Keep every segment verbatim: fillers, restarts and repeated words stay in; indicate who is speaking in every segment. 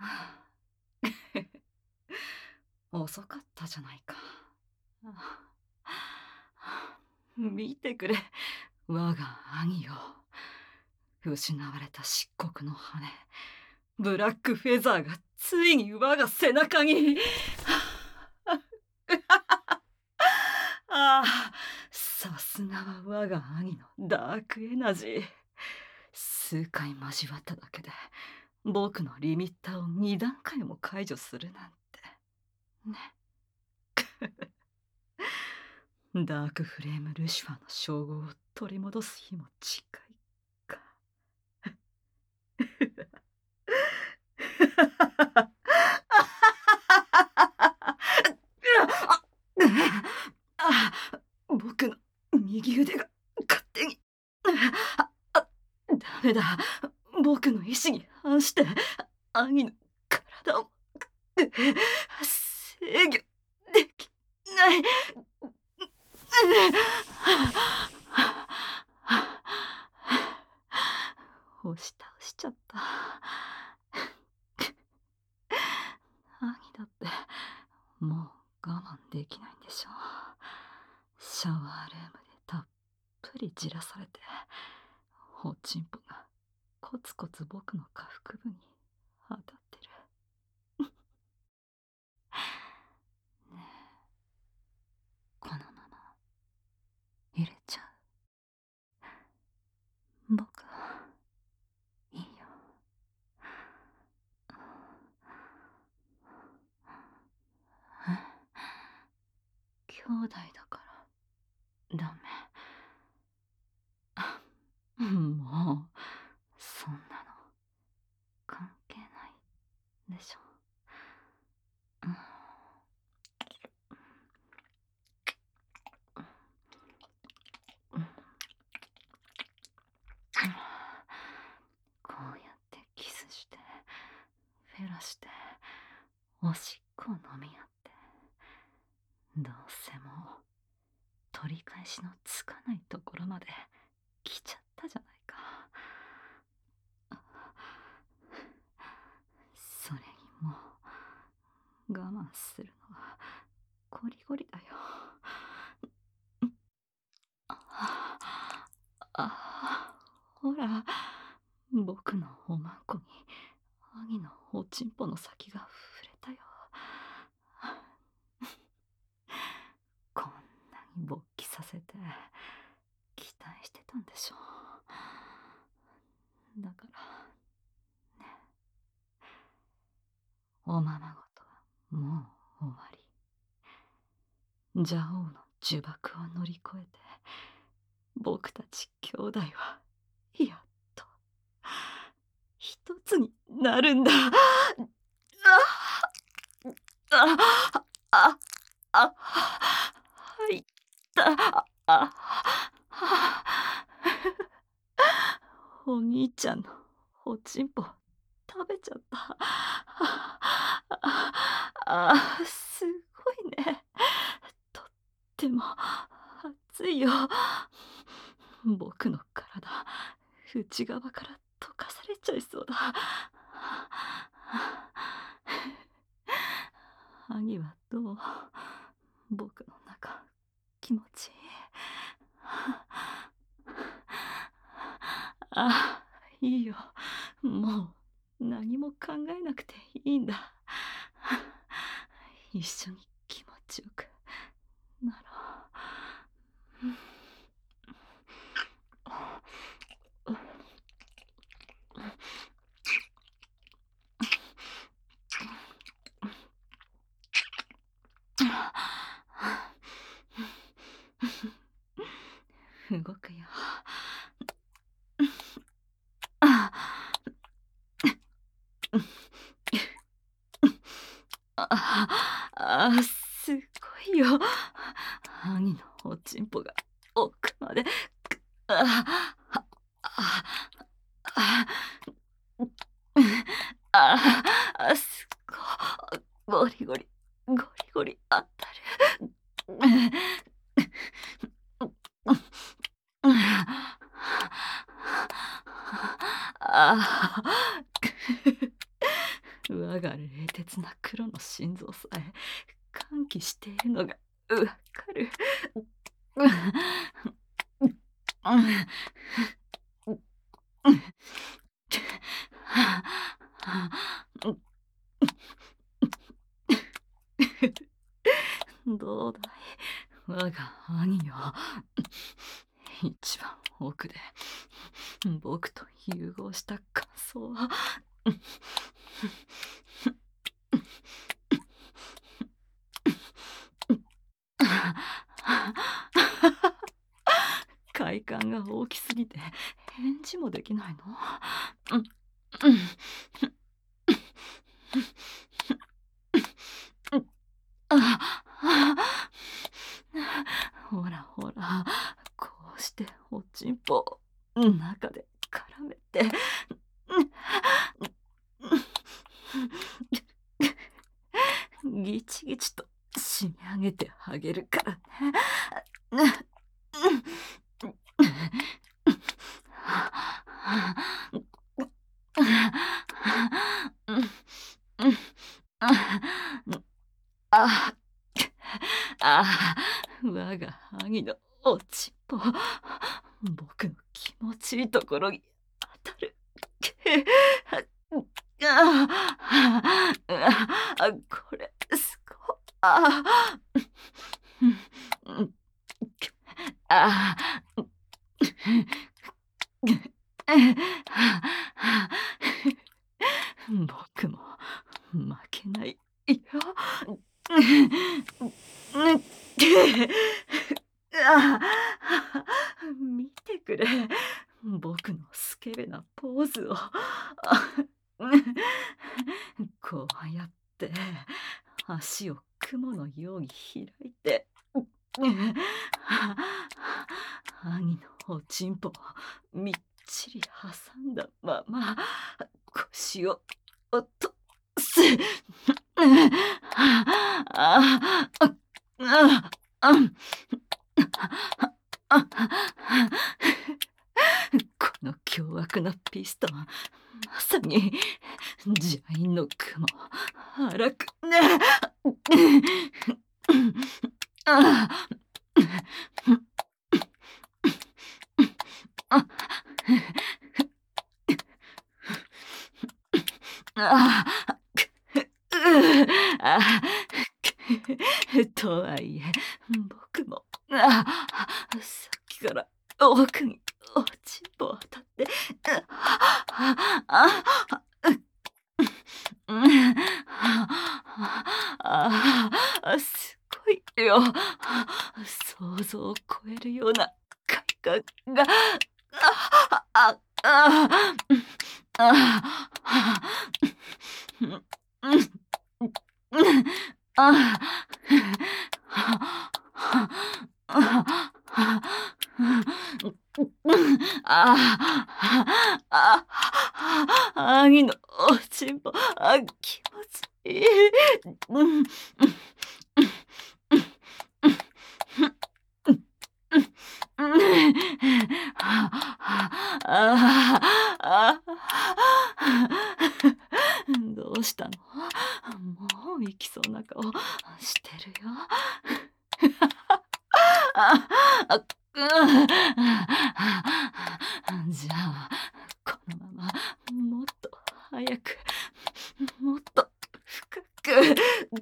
Speaker 1: 遅かったじゃないか。見てくれ、我が兄よ。失われた漆黒の羽、ブラックフェザーがついに我が背中に。ああ、さすがは我が兄のダークエナジー。数回交わっただけで僕のリミッターをに段階も解除するなんてね。ダークフレームルシファーの称号を取り戻す日も近いか。あ僕の右腕が勝手に。ああダメだ。僕の意志に反して兄の体を制御できない。押し倒しちゃった。兄だってもう我慢できないんでしょう。シャワールームでたっぷりじらされて、おちんぽがコツコツ僕の下腹部に当たってる。ねえ、このまま入れちゃう？僕はいいよ。え、兄弟だからダメ？もうそんなの関係ないでしょ。うんこうやってキスしてフェラしておしっこを飲み合って、どうせもう取り返しのつかないところまで来ちゃったじゃないか。それにもう我慢するのはゴリゴリだよ。ああ、ほら、僕のおまんこに兄のおちんぽの先が触れたよ。こんなに勃起させて期待してたんでしょう。だからね、おままごとはもう終わり。邪王の呪縛を乗り越えて僕たち兄弟はやっと一つになるんだ。ああああ入ったあお兄ちゃんのおちんぽ食べちゃった。あすごいね。とっても熱いよ。僕の体内側から溶かされちゃいそうだ。兄はどう？僕の中気持ちいい？あいいよ、もう何も考えなくていいんだ。一緒に気持ちよくなろう。動くよ。ああ、すごいよ。兄のおちんぽが奥まで。あああああすごゴリゴリゴリゴリ当たる。ああ我我が冷徹な黒の心臓さえ歓喜しているのがわかる。うんどうだい、我が兄よ。一番奥で僕と融合した感想は。快感が大きすぎて返事もできないの。うんほらほら、こうしておちんぽを中で絡めて、ギチギチと締め上げてあげるからね。ああ、我が兄のおちんぽ、僕の気持ちいいところに当たる。ああ、これすごああ僕も負けないよ。見てくれ、僕のスケベなポーズを。こうやって足を雲のように開いて、兄のおちんぽをみっちり挟んだまま腰を落とす。この凶悪なピストン、まさにジャインの雲荒くね。ああとはいえ僕もあさっきから奥におちんぽ当たってあすごいよ。想像を超えるような快感が。ああああ兄のおちんぽ、あ、気持ちいい。どうしたの？もう行きそうな顔してるよ。じゃあこのままもっと早く、もっと深く。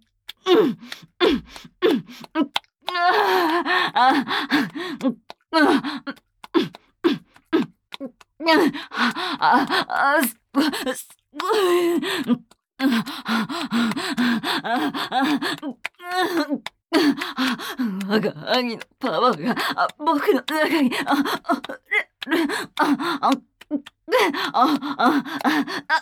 Speaker 1: あ、すごい。我が兄のパワーが僕の中にああれれああああ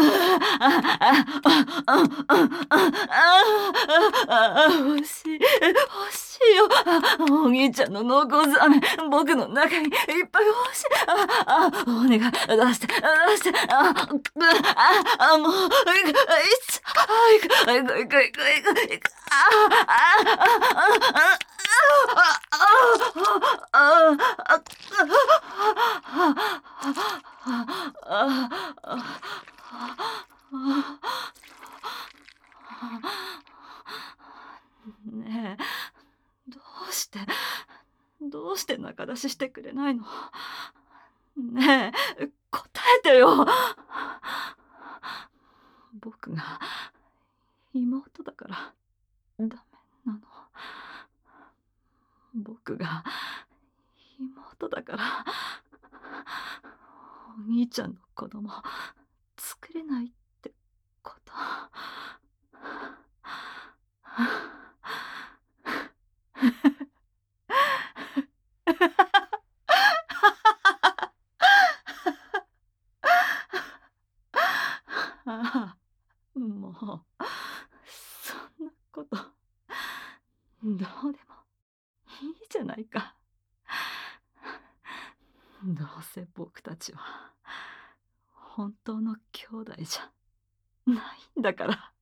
Speaker 1: 欲しい欲しいよ。お兄ちゃんの濃厚ザメ僕の中にいっぱい欲しい。ああお願い出して出して。ああもういつ行く行く行く行く行く行く。あああねえ、どうしてどうして仲出ししてくれないの？ねえ、答えてよ。僕が妹だからダメなの。僕が妹だからお兄ちゃんの子供作れないってこと。ああ、もう、そんなこと、どうでもいいじゃないか。どうせ僕たちは本当の兄弟じゃないんだから。